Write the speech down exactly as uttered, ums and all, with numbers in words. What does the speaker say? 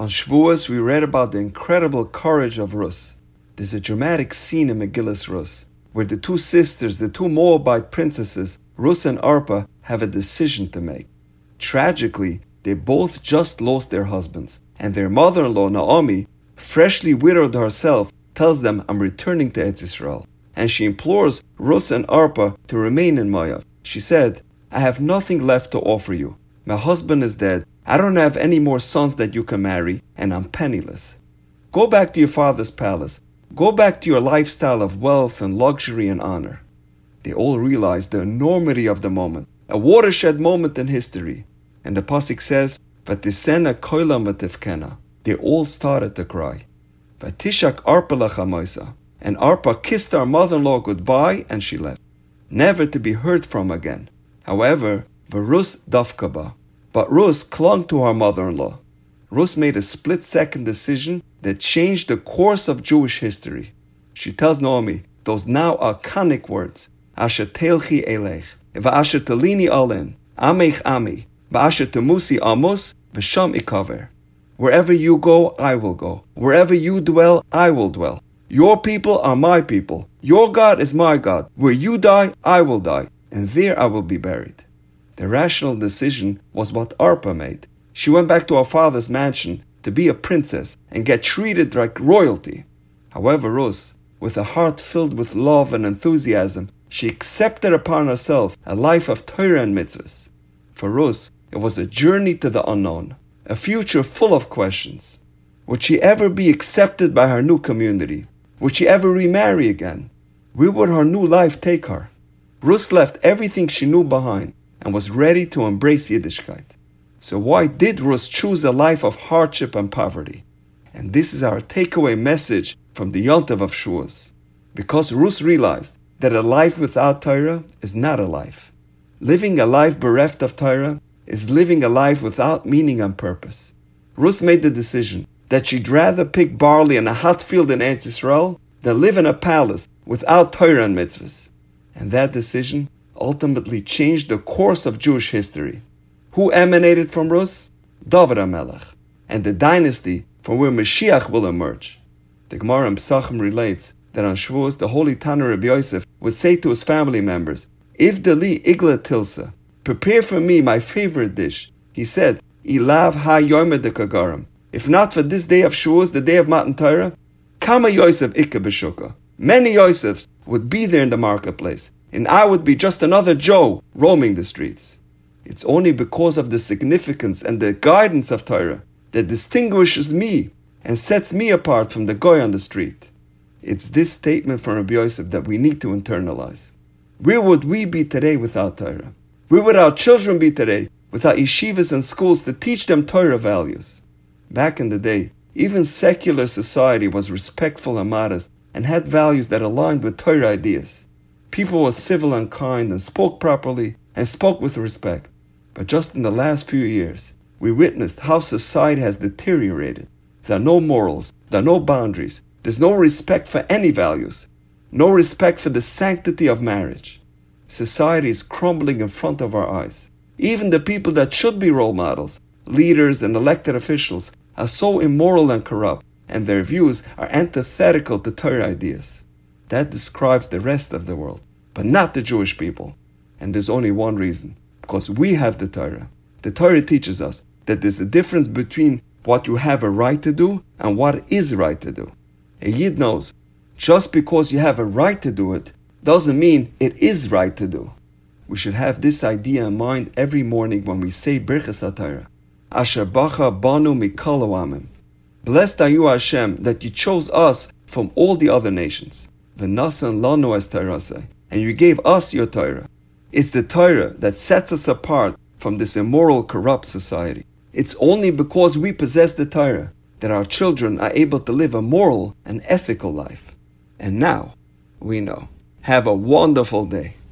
On Shavuos, we read about the incredible courage of Rus. There's a dramatic scene in Megillas Rus, where the two sisters, the two Moabite princesses, Rus and Arpa, have a decision to make. Tragically, they both just lost their husbands, and their mother-in-law, Naomi, freshly widowed herself, tells them, I'm returning to Eretz Yisrael. And she implores Rus and Arpa to remain in Moab. She said, I have nothing left to offer you. My husband is dead. I don't have any more sons that you can marry, and I'm penniless. Go back to your father's palace. Go back to your lifestyle of wealth and luxury and honor. They all realized the enormity of the moment, a watershed moment in history. And the pasuk says, Vatisena koilam vatifkena. They all started to cry. Vatishak Arpa lachamoisa. And Arpa kissed our mother-in-law goodbye, and she left, never to be heard from again. However, Rus dafkaba. But Rus clung to her mother-in-law. Rus made a split-second decision that changed the course of Jewish history. She tells Naomi those now iconic words, Asher telchi elech, v'asher telini alen, amech ami, v'asher temusi amos, v'sham ikaver. Wherever you go, I will go. Wherever you dwell, I will dwell. Your people are my people. Your God is my God. Where you die, I will die, and there I will be buried. The rational decision was what Arpa made. She went back to her father's mansion to be a princess and get treated like royalty. However, Rus, with a heart filled with love and enthusiasm, she accepted upon herself a life of Torah and mitzvahs. For Rus, it was a journey to the unknown, a future full of questions. Would she ever be accepted by her new community? Would she ever remarry again? Where would her new life take her? Rus left everything she knew behind and was ready to embrace Yiddishkeit. So why did Rus choose a life of hardship and poverty? And this is our takeaway message from the Yontav of Shavuos. Because Rus realized that a life without Torah is not a life. Living a life bereft of Torah is living a life without meaning and purpose. Rus made the decision that she'd rather pick barley in a hot field in Eretz Yisrael than live in a palace without Torah and mitzvahs. And that decision ultimately changed the course of Jewish history. Who emanated from Rus? David HaMelech, and the dynasty from where Mashiach will emerge. The Gemara in Pesachim relates that on Shavuos, the holy Tana Rabbi Yosef would say to his family members, If deli igla tilsa, prepare for me my favorite dish. He said, Ilav ha yomer de kagarim. If not for this day of Shavuos, the day of Matan Torah, kama Yosef ikka b'shukah. Many Yosefs would be there in the marketplace, and I would be just another Joe roaming the streets. It's only because of the significance and the guidance of Torah that distinguishes me and sets me apart from the guy on the street. It's this statement from Rabbi Yosef that we need to internalize. Where would we be today without Torah? Where would our children be today without yeshivas and schools to teach them Torah values? Back in the day, even secular society was respectful and modest and had values that aligned with Torah ideas. People were civil and kind and spoke properly and spoke with respect. But just in the last few years, we witnessed how society has deteriorated. There are no morals, there are no boundaries, there's no respect for any values, no respect for the sanctity of marriage. Society is crumbling in front of our eyes. Even the people that should be role models, leaders and elected officials, are so immoral and corrupt, and their views are antithetical to Torah ideas. That describes the rest of the world, but not the Jewish people. And there's only one reason. Because we have the Torah. The Torah teaches us that there's a difference between what you have a right to do and what is right to do. A Yid knows, just because you have a right to do it, doesn't mean it is right to do. We should have this idea in mind every morning when we say Birchas HaTorah. Asher bacha banu mikol ha'amim. Blessed are you, Hashem, that you chose us from all the other nations. V'nasan lanu es Torasei. And you gave us your Torah. It's the Torah that sets us apart from this immoral, corrupt society. It's only because we possess the Torah that our children are able to live a moral and ethical life. And now, we know. Have a wonderful day.